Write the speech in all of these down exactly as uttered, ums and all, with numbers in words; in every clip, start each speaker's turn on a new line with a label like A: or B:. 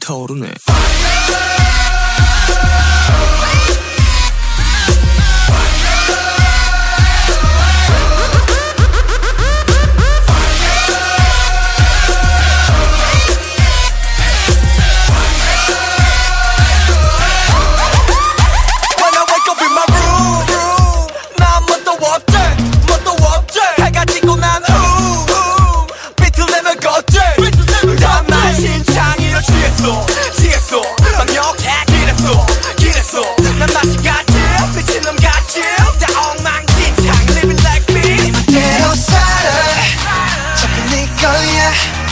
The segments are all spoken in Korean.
A: 불타오르네.
B: 취했어 막역해 길했어 길했어 난 맛이 같지 미친놈 같지 다 엉망진창 living like me
C: 멋대로 살아 자꾸 네 거야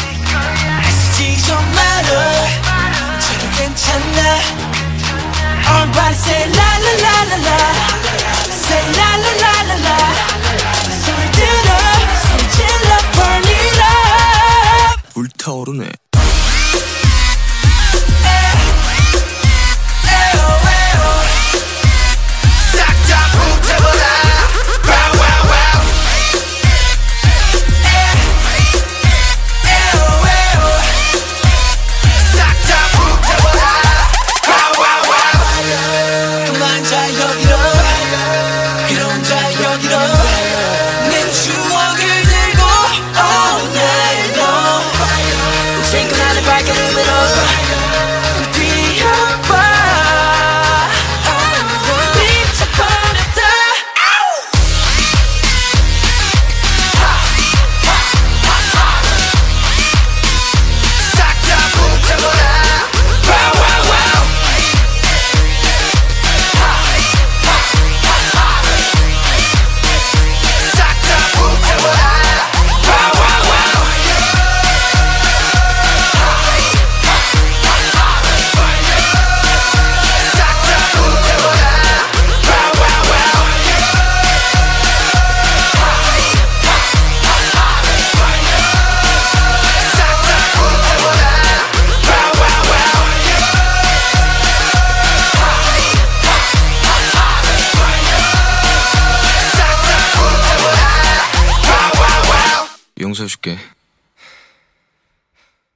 C: 애쓰지 좀 말아 저도 괜찮아 Everybody say la la la la la Say la la la la la 소리 들어 소리 질러 burn it up
A: 불타오르네. 용서해줄게.